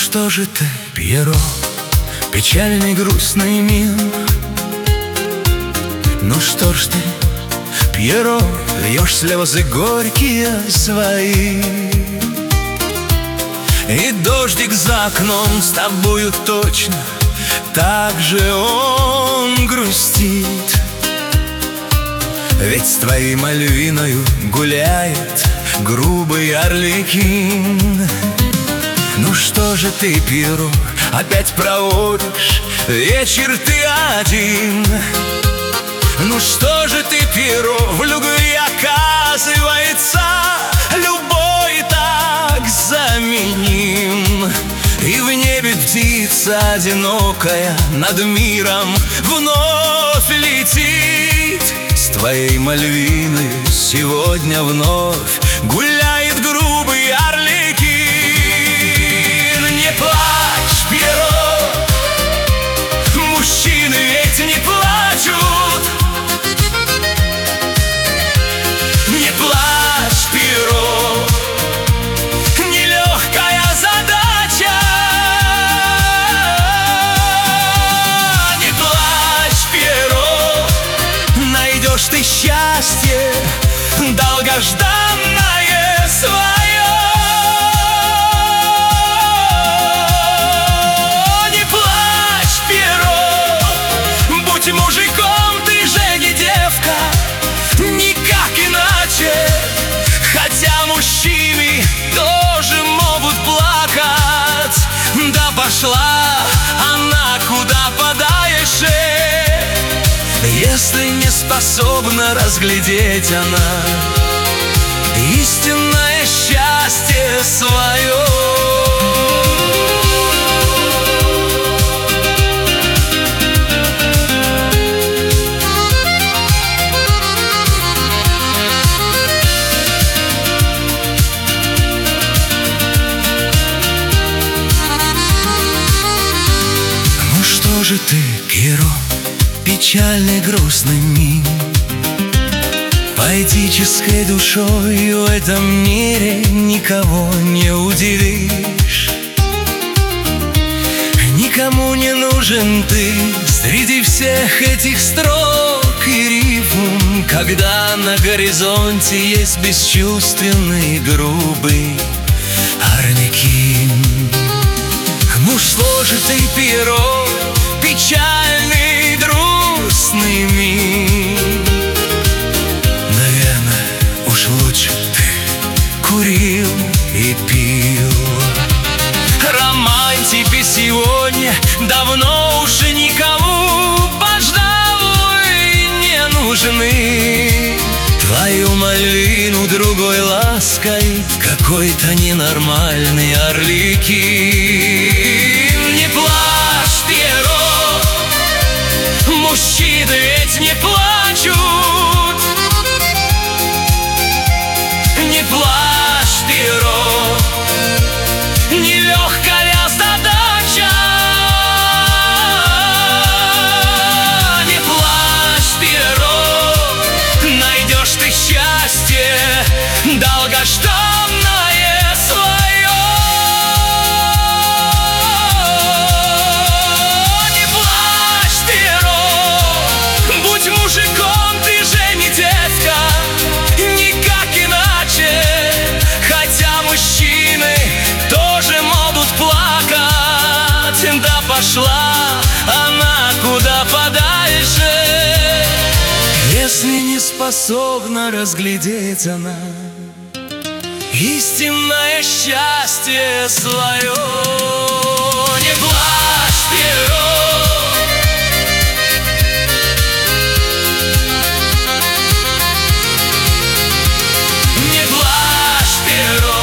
что же ты, Пьеро, печальный, грустный мир? Ну что ж ты, Пьеро, льешь слезы горькие свои? И дождик за окном с тобою точно так же он грустит. Ведь с твоей Мальвиною гуляет грубый арлекин. Ну что же ты, Пьеро, опять проводишь вечер ты один? Ну что же ты, Пьеро, в любви оказывается любой так заменим. И в небе птица одинокая над миром вновь летит. С твоей Мальвиной сегодня вновь гуляет грубый арлекин. Не плачь, Пьеро, мужчины ведь не плачут. Не плачь, Пьеро, нелегкая задача. Не плачь, Пьеро, найдешь ты счастье долгожданное свое. Не плачь, Пьеро, будь мужиком, ты же не девка, никак иначе. Хотя мужчины тоже могут плакать. Да пошла она куда подальше, если не способна разглядеть она истинное счастье свое. Ну что же ты, Пьеро, печальный, грустный мир? Поэтической душой в этом мире никого не удивишь. Никому не нужен ты среди всех этих строк и рифм, когда на горизонте есть бесчувственный, грубый арлекин. Ну что же ты, Пьеро, печальный, грустный мир? Наверное, уж лучше ты курил и пил. Романтики сегодня давно уж никому, пожалуй, не нужны. Твою Мальвину другой лаской какой-то ненормальный арлекин. Не плачь, Пьеро, мужчины ведь не плачут. Не плачь, Пьеро, нелегкая задача. Не плачь, Пьеро, найдешь ты счастье долгожданное свое. Не плачь, Пьеро, будь мужиком, ты же не девка, никак иначе. Хотя мужчины тоже могут плакать. Да пошла она куда подальше, если не способна разглядеть она истинное счастье свое. Не плачь, Пьеро, не плачь, Пьеро.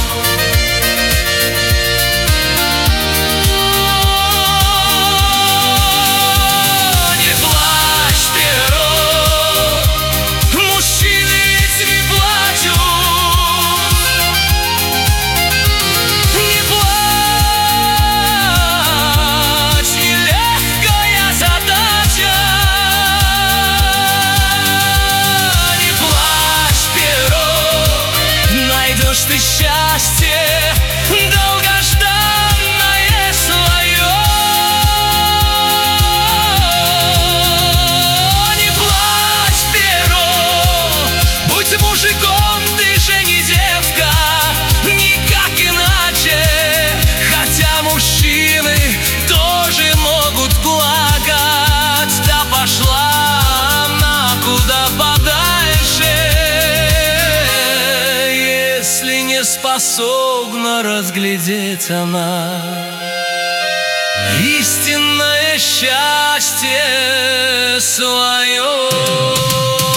Не плачь, Пьеро, мужчины ведь не плачут. Не плачь, Будь мужиком, ты же не девка, никак иначе. Хотя мужчины тоже могут плакать. Да пошла она куда подальше, если не способна разглядеть она истинное счастье свое.